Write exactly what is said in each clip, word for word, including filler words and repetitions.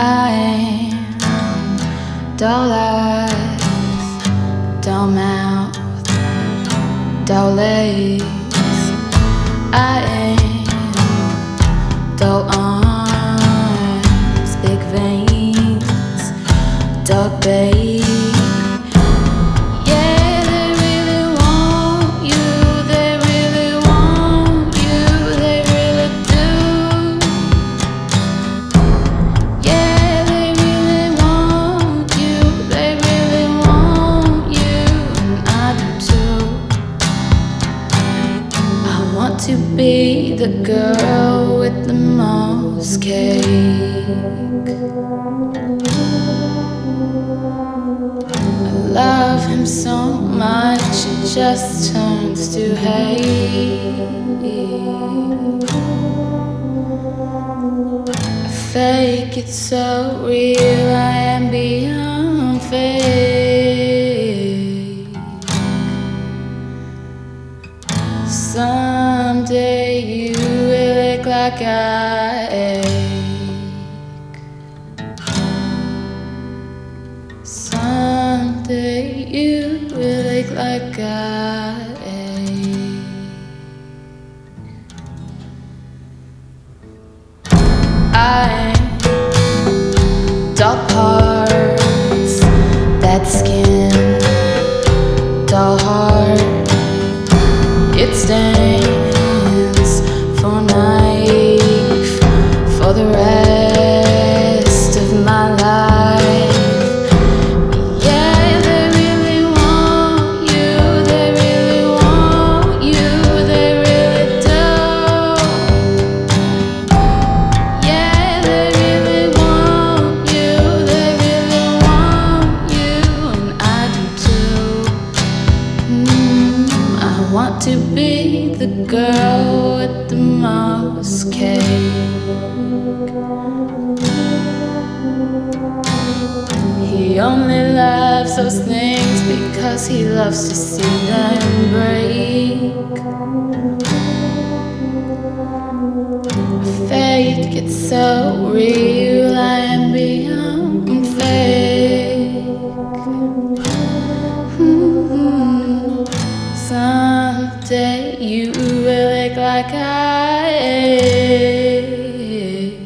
I am dull eyes, dull mouth, dull legs. I am dull arms, big veins, dark babe. To be the girl with the most cake. I love him so much it just turns to hate. I fake it so real, I am beyond fake. Someday you will ache like I ache. Someday you will ache like I ache. I dull parts, bad skin, dull heart. It stands for knife for the rest of my life. Yeah, they really want you, they really want you, they really do. Yeah, they really want you, they really want you, and I do too. Mm, I want to be the girl with the most cake. He only loves those things because he loves to see them break. Fate gets so real, I am beyond fake. Mm-hmm. Someday you will ache like I ache.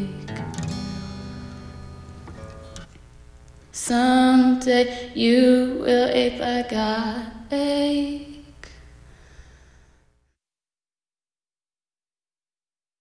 Someday you will ache like I ache.